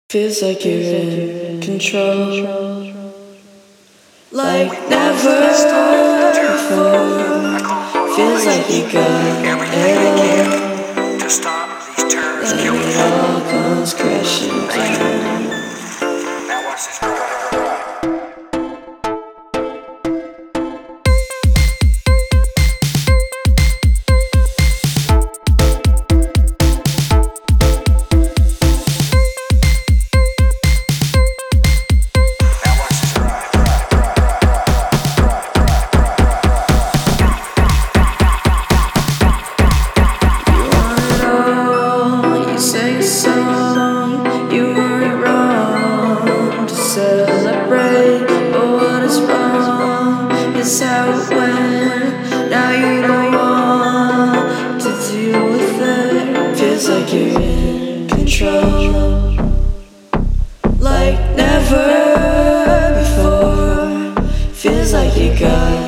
Feels like you're in control, like never before. Feels like you got it all, to stop these terrorists and killing it all comes crashing down. Now watch this. Celebrate, but what is wrong is how it went. Now you don't want to deal with it. Feels like you're in control, like never before. Feels like you got